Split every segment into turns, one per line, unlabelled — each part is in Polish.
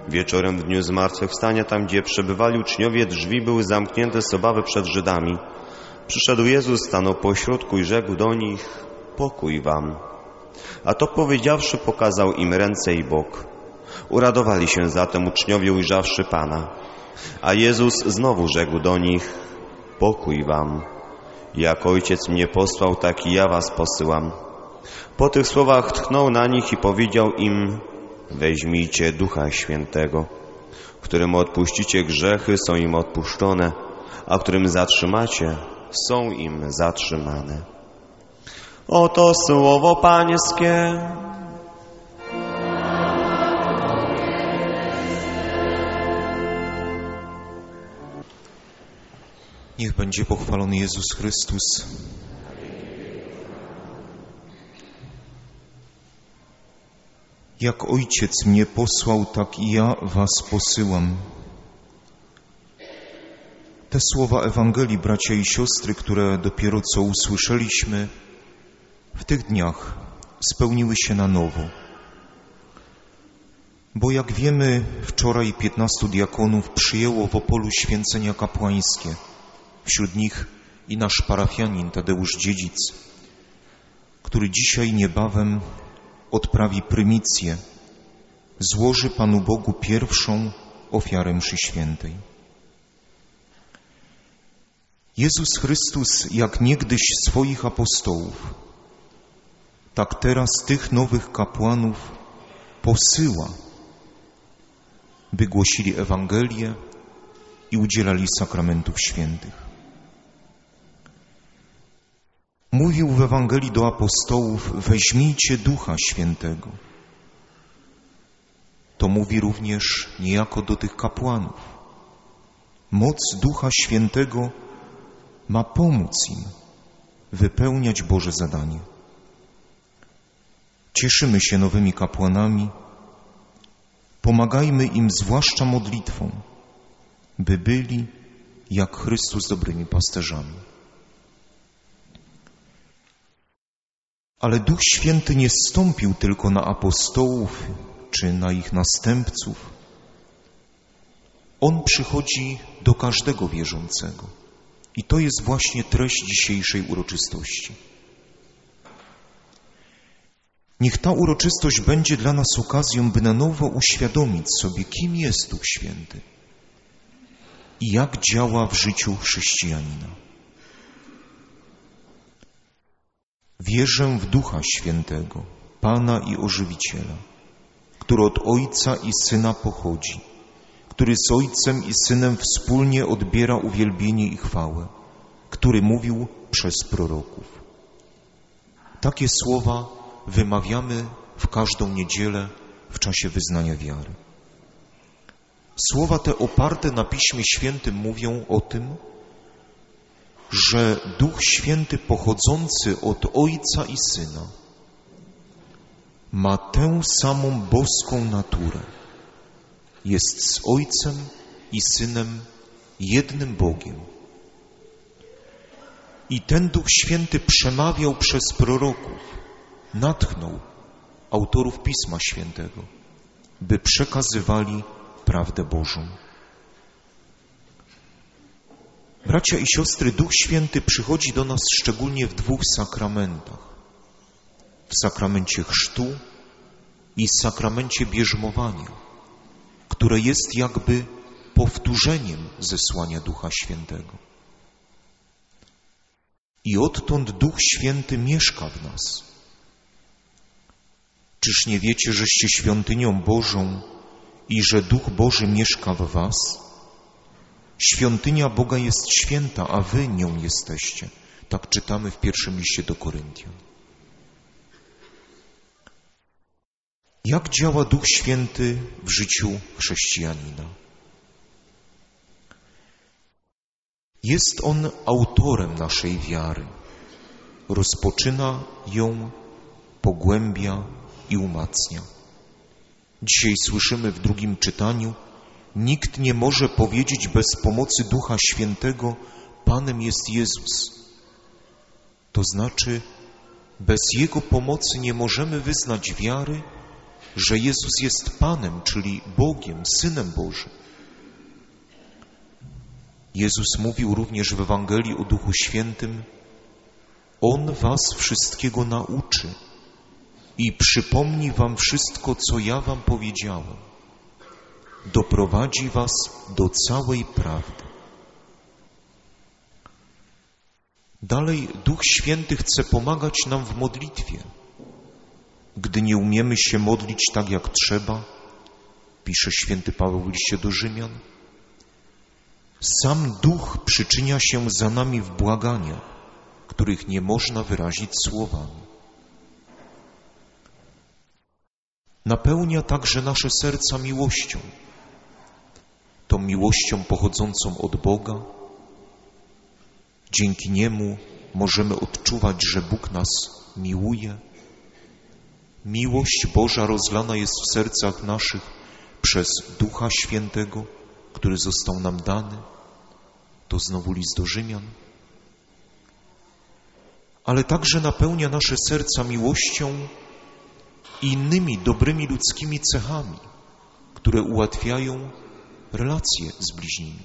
Wieczorem w dniu zmartwychwstania, tam gdzie przebywali uczniowie, drzwi były zamknięte z obawy przed Żydami. Przyszedł Jezus, stanął pośrodku i rzekł do nich: pokój wam. A to powiedziawszy, pokazał im ręce i bok. Uradowali się zatem uczniowie, ujrzawszy Pana. A Jezus znowu rzekł do nich: pokój wam. Jak Ojciec mnie posłał, tak i ja was posyłam. Po tych słowach tchnął na nich i powiedział im: weźmijcie Ducha Świętego. Którym odpuścicie grzechy, są im odpuszczone, a którym zatrzymacie, są im zatrzymane. Oto słowo Pańskie.
Niech będzie pochwalony Jezus Chrystus. Jak Ojciec mnie posłał, tak i ja was posyłam. Te słowa Ewangelii, bracia i siostry, które dopiero co usłyszeliśmy, w tych dniach spełniły się na nowo. Bo jak wiemy, wczoraj 15 diakonów przyjęło w Opolu święcenia kapłańskie. Wśród nich i nasz parafianin Tadeusz Dziedzic, który dzisiaj niebawem odprawi prymicję, złoży Panu Bogu pierwszą ofiarę mszy świętej. Jezus Chrystus, jak niegdyś swoich apostołów, tak teraz tych nowych kapłanów posyła, by głosili Ewangelię i udzielali sakramentów świętych. Mówił w Ewangelii do apostołów: weźmijcie Ducha Świętego. To mówi również niejako do tych kapłanów. Moc Ducha Świętego ma pomóc im wypełniać Boże zadanie. Cieszymy się nowymi kapłanami, pomagajmy im zwłaszcza modlitwą, by byli jak Chrystus dobrymi pasterzami. Ale Duch Święty nie zstąpił tylko na apostołów czy na ich następców. On przychodzi do każdego wierzącego. I to jest właśnie treść dzisiejszej uroczystości. Niech ta uroczystość będzie dla nas okazją, by na nowo uświadomić sobie, kim jest Duch Święty i jak działa w życiu chrześcijanina. Wierzę w Ducha Świętego, Pana i Ożywiciela, który od Ojca i Syna pochodzi, który z Ojcem i Synem wspólnie odbiera uwielbienie i chwałę, który mówił przez proroków. Takie słowa wymawiamy w każdą niedzielę w czasie wyznania wiary. Słowa te oparte na Piśmie Świętym mówią o tym, że Duch Święty pochodzący od Ojca i Syna ma tę samą boską naturę. Jest z Ojcem i Synem jednym Bogiem. I ten Duch Święty przemawiał przez proroków, natchnął autorów Pisma Świętego, by przekazywali prawdę Bożą. Bracia i siostry, Duch Święty przychodzi do nas szczególnie w dwóch sakramentach. W sakramencie chrztu i sakramencie bierzmowania, które jest jakby powtórzeniem zesłania Ducha Świętego. I odtąd Duch Święty mieszka w nas. Czyż nie wiecie, żeście świątynią Bożą i że Duch Boży mieszka w was? Świątynia Boga jest święta, a wy nią jesteście. Tak czytamy w pierwszym liście do Koryntian. Jak działa Duch Święty w życiu chrześcijanina? Jest on autorem naszej wiary. Rozpoczyna ją, pogłębia i umacnia. Dzisiaj słyszymy w drugim czytaniu: nikt nie może powiedzieć bez pomocy Ducha Świętego: Panem jest Jezus. To znaczy, bez Jego pomocy nie możemy wyznać wiary że Jezus jest Panem, czyli Bogiem, Synem Bożym. Jezus mówił również w Ewangelii o Duchu Świętym: On was wszystkiego nauczy i przypomni wam wszystko, co ja wam powiedziałem. Doprowadzi was do całej prawdy. Dalej Duch Święty chce pomagać nam w modlitwie. Gdy nie umiemy się modlić tak, jak trzeba, pisze święty Paweł w liście do Rzymian, sam Duch przyczynia się za nami w błagania, których nie można wyrazić słowami. Napełnia także nasze serca miłością, tą miłością pochodzącą od Boga. Dzięki Niemu możemy odczuwać, że Bóg nas miłuje. Miłość Boża rozlana jest w sercach naszych przez Ducha Świętego, który został nam dany. To znowu list do Rzymian. Ale także napełnia nasze serca miłością i innymi dobrymi ludzkimi cechami, które ułatwiają relacje z bliźnimi.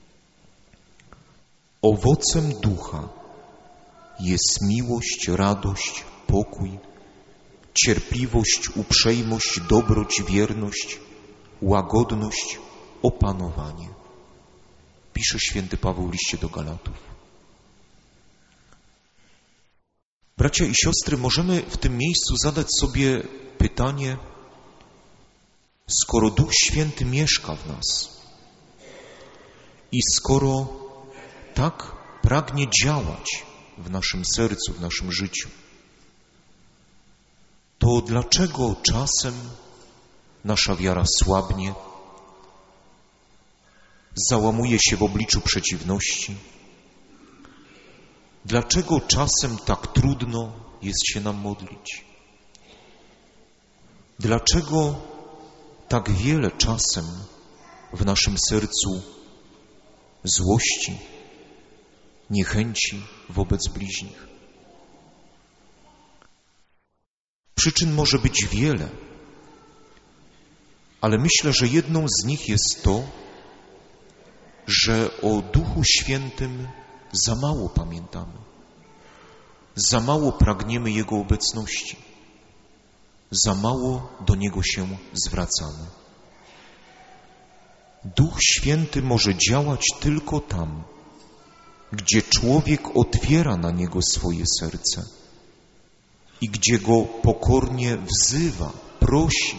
Owocem Ducha jest miłość, radość, pokój, cierpliwość, uprzejmość, dobroć, wierność, łagodność, opanowanie. Pisze święty Paweł w liście do Galatów. Bracia i siostry, możemy w tym miejscu zadać sobie pytanie: skoro Duch Święty mieszka w nas i skoro tak pragnie działać w naszym sercu, w naszym życiu, to dlaczego czasem nasza wiara słabnie, załamuje się w obliczu przeciwności? Dlaczego czasem tak trudno jest się nam modlić? Dlaczego tak wiele czasem w naszym sercu złości, niechęci wobec bliźnich? Przyczyn może być wiele, ale myślę, że jedną z nich jest to, że o Duchu Świętym za mało pamiętamy, za mało pragniemy Jego obecności, za mało do Niego się zwracamy. Duch Święty może działać tylko tam, gdzie człowiek otwiera na Niego swoje serce i gdzie Go pokornie wzywa, prosi.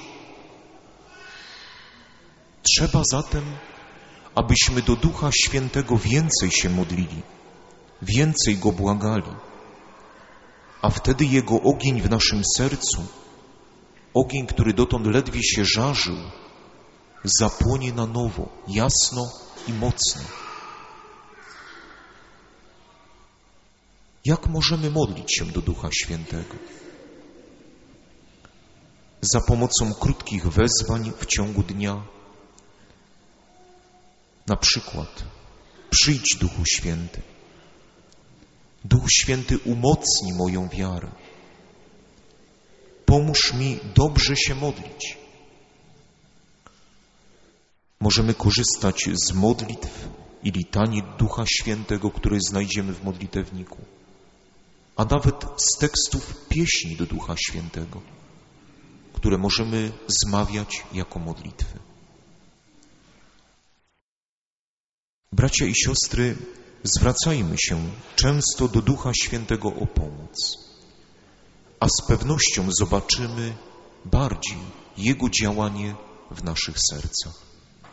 Trzeba zatem, abyśmy do Ducha Świętego więcej się modlili, więcej Go błagali, a wtedy Jego ogień w naszym sercu, ogień, który dotąd ledwie się żarzył, zapłonie na nowo, jasno i mocno. Jak możemy modlić się do Ducha Świętego? Za pomocą krótkich wezwań w ciągu dnia. Na przykład: przyjdź, Duchu Święty. Duch Święty, umocni moją wiarę. Pomóż mi dobrze się modlić. Możemy korzystać z modlitw i litanii Ducha Świętego, które znajdziemy w modlitewniku, a nawet z tekstów pieśni do Ducha Świętego, które możemy zmawiać jako modlitwy. Bracia i siostry, zwracajmy się często do Ducha Świętego o pomoc, a z pewnością zobaczymy bardziej Jego działanie w naszych sercach.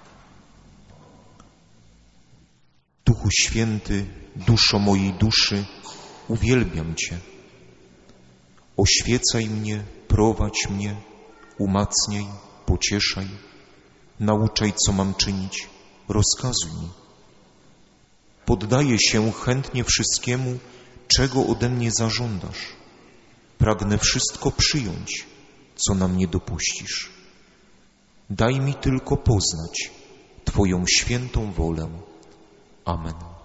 Duchu Święty, duszo mojej duszy, uwielbiam Cię. Oświecaj mnie, prowadź mnie, umacniaj, pocieszaj, nauczaj, co mam czynić, rozkazuj mi. Poddaję się chętnie wszystkiemu, czego ode mnie zażądasz. Pragnę wszystko przyjąć, co nam nie dopuścisz. Daj mi tylko poznać Twoją świętą wolę. Amen.